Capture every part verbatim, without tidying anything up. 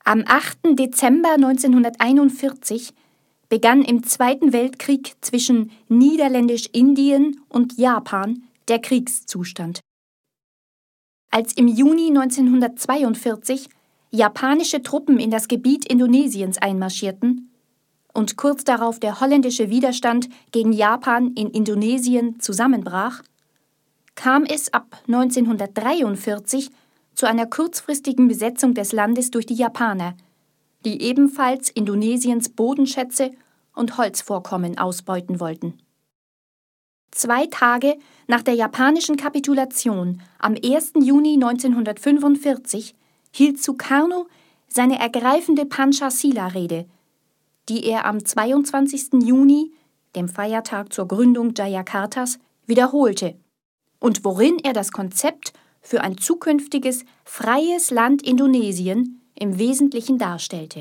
Am achten Dezember neunzehnhunderteinundvierzig begann im Zweiten Weltkrieg zwischen Niederländisch-Indien und Japan der Kriegszustand. Als im Juni neunzehnhundertzweiundvierzig japanische Truppen in das Gebiet Indonesiens einmarschierten und kurz darauf der holländische Widerstand gegen Japan in Indonesien zusammenbrach, kam es ab neunzehnhundertdreiundvierzig zu einer kurzfristigen Besetzung des Landes durch die Japaner, die ebenfalls Indonesiens Bodenschätze und Holzvorkommen ausbeuten wollten. Zwei Tage nach der japanischen Kapitulation am ersten Juni neunzehnhundertfünfundvierzig hielt Sukarno seine ergreifende Panchasila-Rede, die er am zweiundzwanzigsten Juni, dem Feiertag zur Gründung Jayakartas, wiederholte und worin er das Konzept für ein zukünftiges, freies Land Indonesien im Wesentlichen darstellte.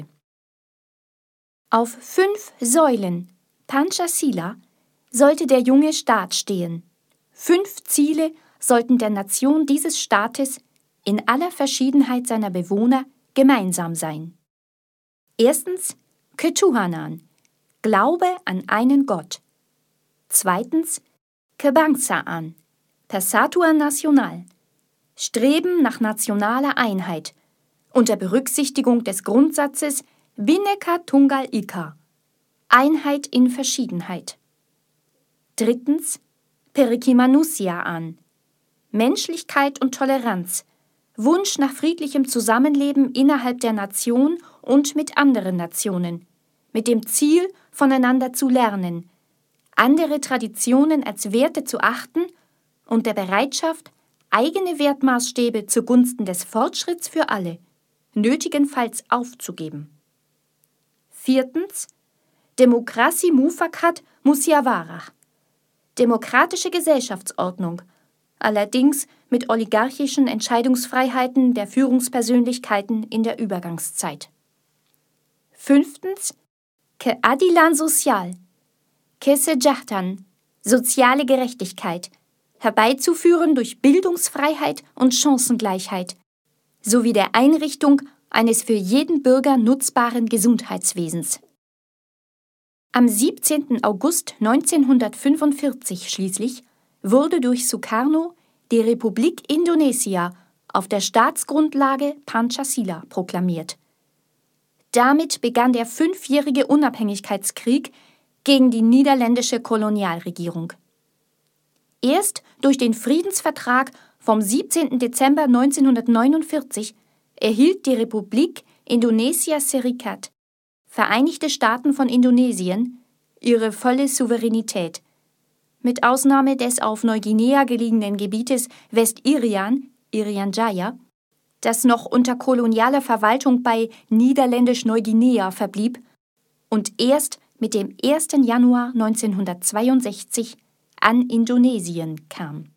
Auf fünf Säulen, Panchasila, sollte der junge Staat stehen. Fünf Ziele sollten der Nation dieses Staates in aller Verschiedenheit seiner Bewohner gemeinsam sein. Erstens Ketuhanan, Glaube an einen Gott. Zweitens Kebangsaan, Persatuan Nasional, Streben nach nationaler Einheit unter Berücksichtigung des Grundsatzes Bhinneka Tunggal Ika, Einheit in Verschiedenheit. Drittens Perikimanusiaan, Menschlichkeit und Toleranz, Wunsch nach friedlichem Zusammenleben innerhalb der Nation und mit anderen Nationen, mit dem Ziel, voneinander zu lernen, andere Traditionen als Werte zu achten und der Bereitschaft, eigene Wertmaßstäbe zugunsten des Fortschritts für alle, nötigenfalls aufzugeben. Viertens Demokratie Mufakat Musyawarah, demokratische Gesellschaftsordnung, allerdings mit oligarchischen Entscheidungsfreiheiten der Führungspersönlichkeiten in der Übergangszeit. Fünftens Keadilan Social, Kesejahteraan, soziale Gerechtigkeit, herbeizuführen durch Bildungsfreiheit und Chancengleichheit sowie der Einrichtung eines für jeden Bürger nutzbaren Gesundheitswesens. Am siebzehnten August neunzehnhundertfünfundvierzig schließlich wurde durch Sukarno die Republik Indonesia auf der Staatsgrundlage Panchasila proklamiert. Damit begann der fünfjährige Unabhängigkeitskrieg gegen die niederländische Kolonialregierung. Erst durch den Friedensvertrag vom siebzehnten Dezember neunzehnhundertneunundvierzig erhielt die Republik Indonesia Serikat, Vereinigte Staaten von Indonesien, ihre volle Souveränität, mit Ausnahme des auf Neuguinea gelegenen Gebietes West-Irian, Irian Jaya, das noch unter kolonialer Verwaltung bei Niederländisch-Neuguinea verblieb und erst mit dem ersten Januar neunzehnhundertzweiundsechzig an Indonesien kam.